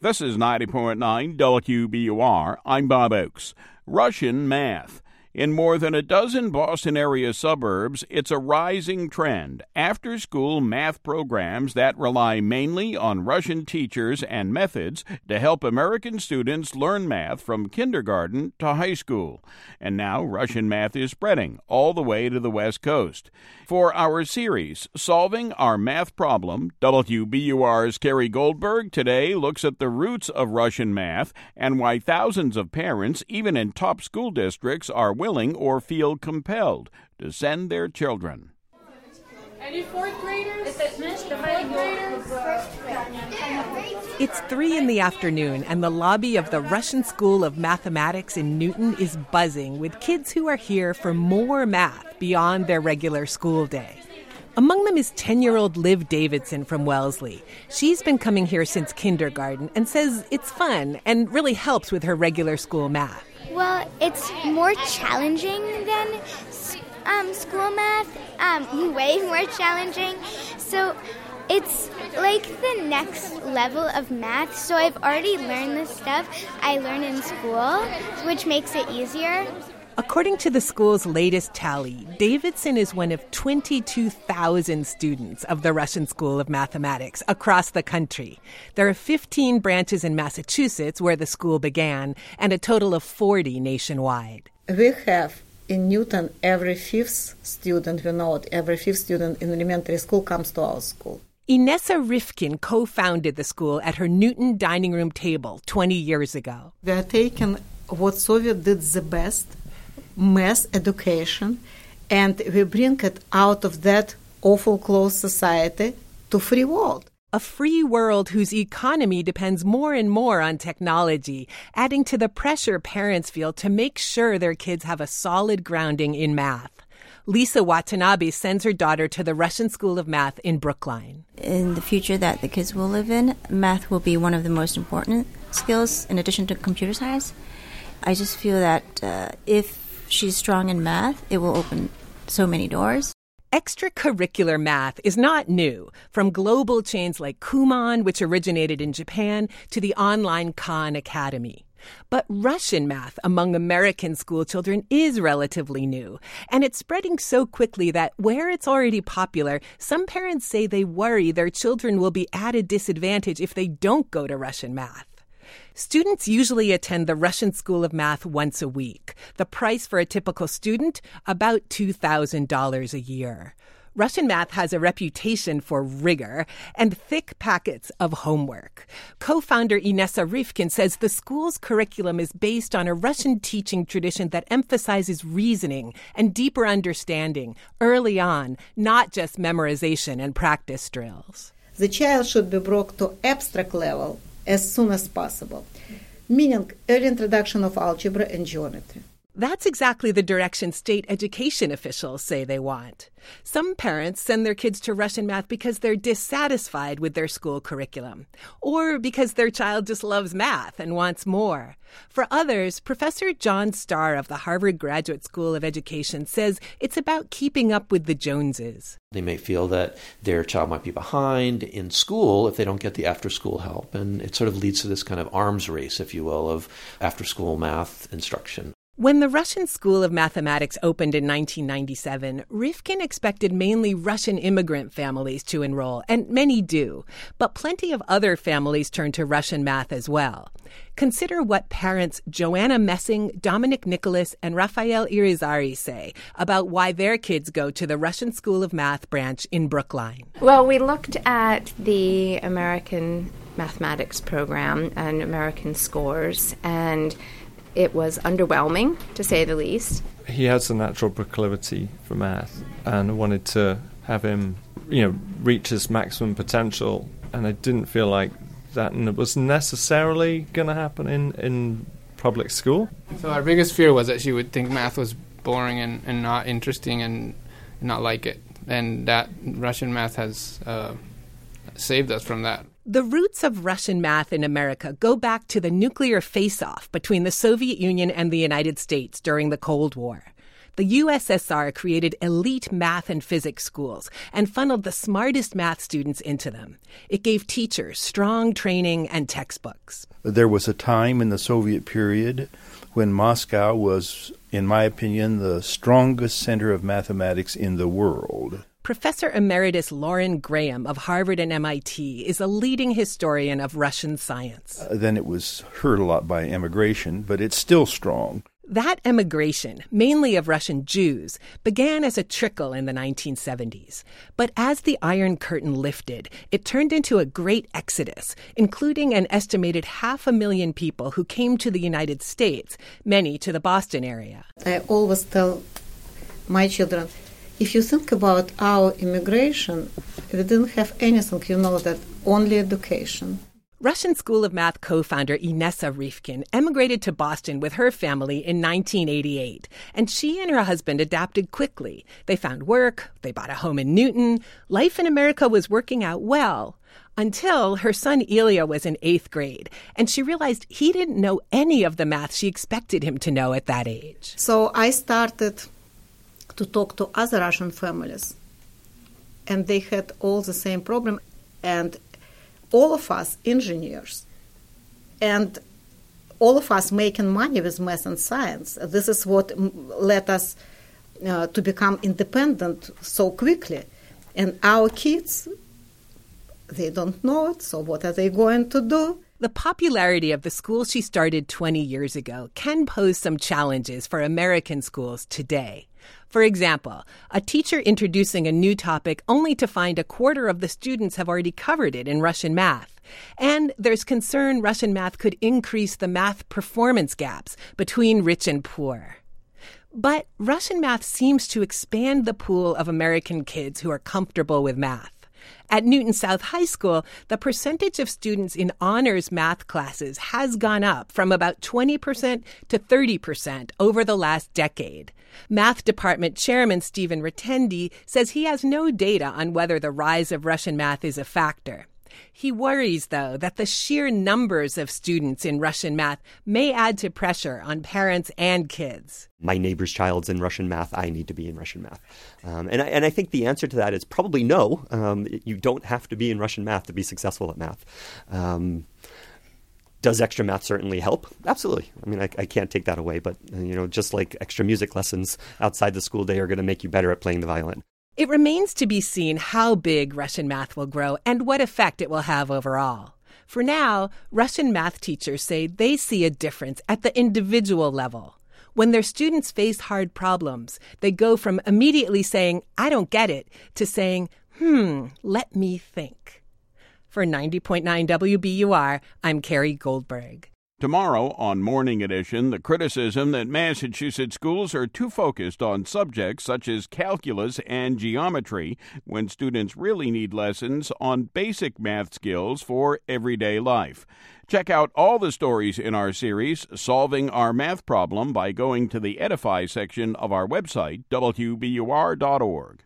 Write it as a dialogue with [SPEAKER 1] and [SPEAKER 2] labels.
[SPEAKER 1] This is 90.9 WBUR. I'm Bob Oakes. Russian math. In more than a dozen Boston area suburbs, it's a rising trend. After-school math programs that rely mainly on Russian teachers and methods to help American students learn math from kindergarten to high school. And now Russian math is spreading all the way to the West Coast. For our series, Solving Our Math Problem, WBUR's Carrie Goldberg today looks at the roots of Russian math and why thousands of parents, even in top school districts, are willing or feel compelled to send their children.
[SPEAKER 2] Any fourth graders?
[SPEAKER 3] It's 3 p.m, and the lobby of the Russian School of Mathematics in Newton is buzzing with kids who are here for more math beyond their regular school day. Among them is 10-year-old Liv Davidson from Wellesley. She's been coming here since kindergarten and says it's fun and really helps with her regular school math.
[SPEAKER 4] Well, it's more challenging than school math, way more challenging. So it's like the next level of math. So I've already learned the stuff I learned in school, which makes it easier.
[SPEAKER 3] According to the school's latest tally, Davidson is one of 22,000 students of the Russian School of Mathematics across the country. There are 15 branches in Massachusetts, where the school began, and a total of 40 nationwide.
[SPEAKER 5] We have in Newton every fifth student in elementary school comes to our school.
[SPEAKER 3] Inessa Rifkin co-founded the school at her Newton dining room table 20 years ago.
[SPEAKER 5] We are taking what Soviet did the best, mass education, and we bring it out of that awful closed society to free world.
[SPEAKER 3] A free world whose economy depends more and more on technology, adding to the pressure parents feel to make sure their kids have a solid grounding in math. Lisa Watanabe sends her daughter to the Russian School of Math in Brookline.
[SPEAKER 6] In the future that the kids will live in, math will be one of the most important skills in addition to computer science. I just feel that if she's strong in math, it will open so many doors.
[SPEAKER 3] Extracurricular math is not new, from global chains like Kumon, which originated in Japan, to the online Khan Academy. But Russian math among American school children is relatively new, and it's spreading so quickly that where it's already popular, some parents say they worry their children will be at a disadvantage if they don't go to Russian math. Students usually attend the Russian School of Math once a week. The price for a typical student, about $2,000 a year. Russian math has a reputation for rigor and thick packets of homework. Co-founder Inessa Rifkin says the school's curriculum is based on a Russian teaching tradition that emphasizes reasoning and deeper understanding early on, not just memorization and practice drills.
[SPEAKER 5] The child should be brought to abstract level as soon as possible, meaning early introduction of algebra and geometry.
[SPEAKER 3] That's exactly the direction state education officials say they want. Some parents send their kids to Russian math because they're dissatisfied with their school curriculum, or because their child just loves math and wants more. For others, Professor John Starr of the Harvard Graduate School of Education says it's about keeping up with the Joneses.
[SPEAKER 7] They may feel that their child might be behind in school if they don't get the after-school help, and it sort of leads to this kind of arms race, if you will, of after-school math instruction.
[SPEAKER 3] When the Russian School of Mathematics opened in 1997, Rifkin expected mainly Russian immigrant families to enroll, and many do. But plenty of other families turn to Russian math as well. Consider what parents Joanna Messing, Dominic Nicholas, and Rafael Irizarry say about why their kids go to the Russian School of Math branch in Brookline.
[SPEAKER 8] Well, we looked at the American mathematics program and American scores, and it was underwhelming, to say the least.
[SPEAKER 9] He has a natural proclivity for math, and I wanted to have him, reach his maximum potential, and I didn't feel like that was necessarily going to happen in public school.
[SPEAKER 2] So our biggest fear was that she would think math was boring and not interesting and not like it, and that Russian math has saved us from that.
[SPEAKER 3] The roots of Russian math in America go back to the nuclear face-off between the Soviet Union and the United States during the Cold War. the USSR created elite math and physics schools and funneled the smartest math students into them. It gave teachers strong training and textbooks.
[SPEAKER 10] There was a time in the Soviet period when Moscow was, in my opinion, the strongest center of mathematics in the world.
[SPEAKER 3] Professor Emeritus Lauren Graham of Harvard and MIT is a leading historian of Russian science.
[SPEAKER 10] Then it was hurt a lot by emigration, but it's still strong.
[SPEAKER 3] That emigration, mainly of Russian Jews, began as a trickle in the 1970s. But as the Iron Curtain lifted, it turned into a great exodus, including an estimated 500,000 people who came to the United States, many to the Boston area.
[SPEAKER 5] I always tell my children, if you think about our immigration, we didn't have anything, that only education.
[SPEAKER 3] Russian School of Math co-founder Inessa Rifkin emigrated to Boston with her family in 1988, and she and her husband adapted quickly. They found work, they bought a home in Newton. Life in America was working out well, until her son Ilya was in 8th grade, and she realized he didn't know any of the math she expected him to know at that age.
[SPEAKER 5] So I started to talk to other Russian families, and they had all the same problem, and all of us engineers, and all of us making money with math and science. This is what led us to become independent so quickly. And our kids, they don't know it, so what are they going to do?
[SPEAKER 3] The popularity of the school she started 20 years ago can pose some challenges for American schools today. For example, a teacher introducing a new topic only to find a quarter of the students have already covered it in Russian math. And there's concern Russian math could increase the math performance gaps between rich and poor. But Russian math seems to expand the pool of American kids who are comfortable with math. At Newton South High School, the percentage of students in honors math classes has gone up from about 20% to 30% over the last decade. Math Department Chairman Stephen Retendi says he has no data on whether the rise of Russian math is a factor. He worries, though, that the sheer numbers of students in Russian math may add to pressure on parents and kids.
[SPEAKER 11] My neighbor's child's in Russian math. I need to be in Russian math. And I think the answer to that is probably no. You don't have to be in Russian math to be successful at math. Does extra math certainly help? Absolutely. I mean, I can't take that away. But, just like extra music lessons outside the school day are going to make you better at playing the violin.
[SPEAKER 3] It remains to be seen how big Russian math will grow and what effect it will have overall. For now, Russian math teachers say they see a difference at the individual level. When their students face hard problems, they go from immediately saying, "I don't get it," to saying, let me think. For 90.9 WBUR, I'm Carrie Goldberg.
[SPEAKER 1] Tomorrow on Morning Edition, the criticism that Massachusetts schools are too focused on subjects such as calculus and geometry when students really need lessons on basic math skills for everyday life. Check out all the stories in our series, Solving Our Math Problem, by going to the Edify section of our website, WBUR.org.